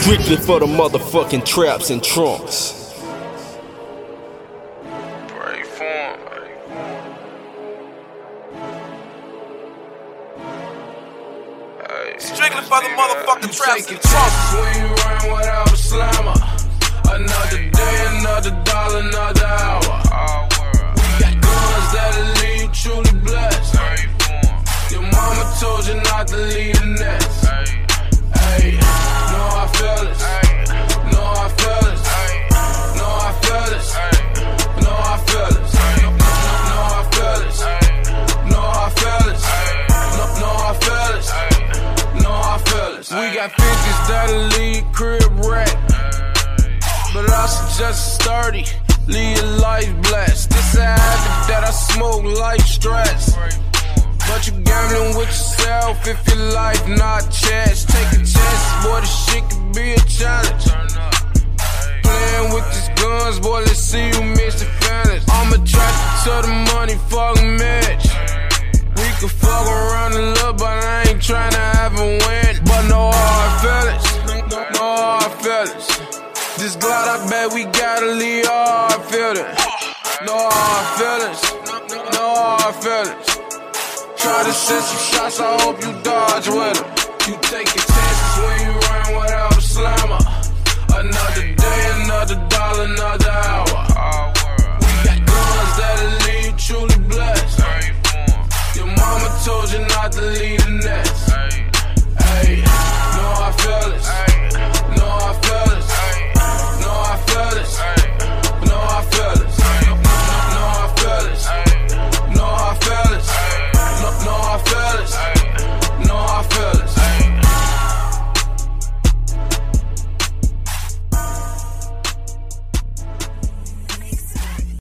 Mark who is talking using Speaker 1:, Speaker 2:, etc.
Speaker 1: Strictly for the motherfucking traps and trunks.
Speaker 2: Pray for him.
Speaker 3: Strictly for the motherfucking traps and trunks.
Speaker 2: When you run without a slammer. Another day, another dollar, another hour. We got guns that'll leave you truly blessed. Your mama told you not to leave the nest. Hey, no, I feel this. No, I feel this. No, I feel this. No, I feel this. No, I feel this. No, I feel this. No, I feel this. No, I feel this. We got 50s that'll leave crib wrecked. But I suggest 30, leave your life blessed. This a habit that I smoke like stress. But you gambling with yourself if your life not chance. Taking chances, boy, this shit could be a challenge. Playing with these guns, boy, let's see you miss the advantage. I'm attracted to the money, fuck Mitch. We could fuck around a little, but I ain't tryna have a win. But no hard feelings, no hard feelings. This glad I bet we gotta leave hard feelings. No hard feelings, no hard feelings. Try to send some shots, I hope you dodge with them. You take it